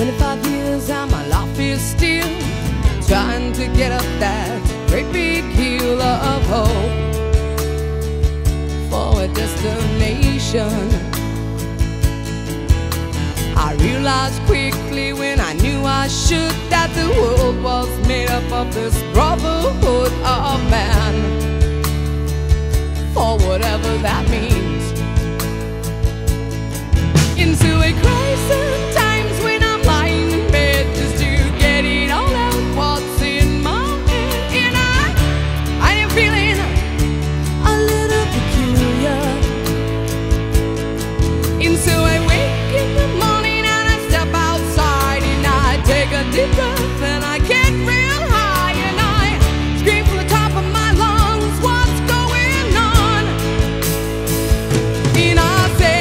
25 years and my life is still trying to get up that great big hill of hope for a destination. I realized quickly when I knew I should that the world was made up of this brotherhood of man, for whatever that means. Into a crisis times when I'm lying in bed just to get it all out what's in my head, and I am feeling a little peculiar. And so I wake in the morning and I step outside and I take a deep breath and I get real high and I scream from the top of my lungs, what's going on? And I say,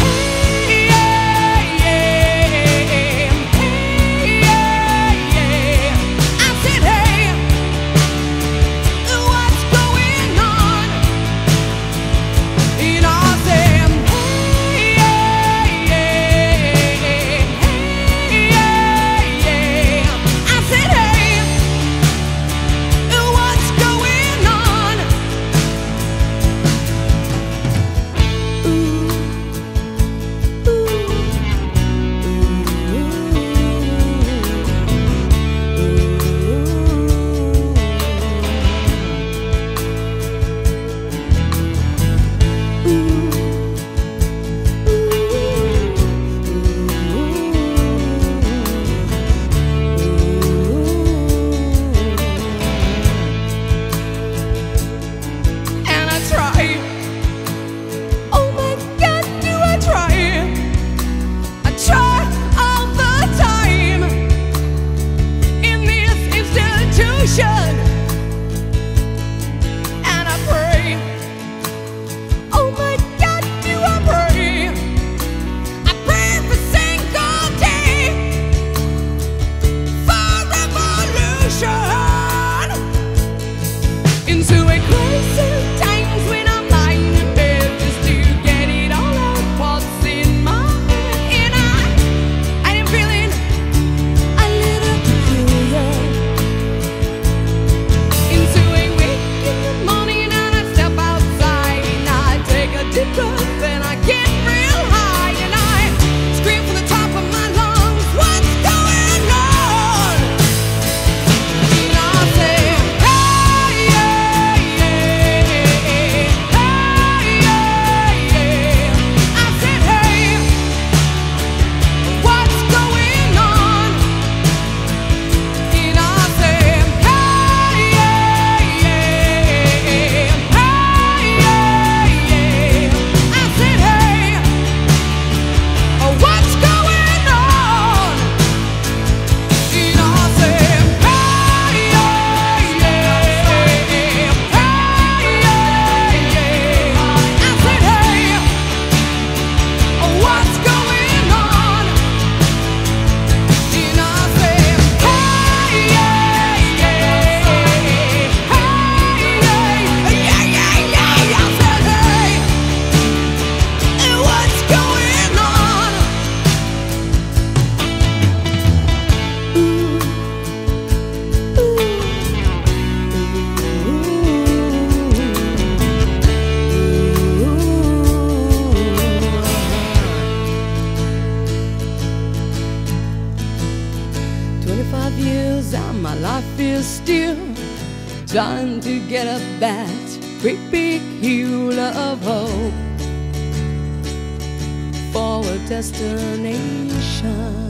and my life is still trying to get up that great big hill of hope for a destination.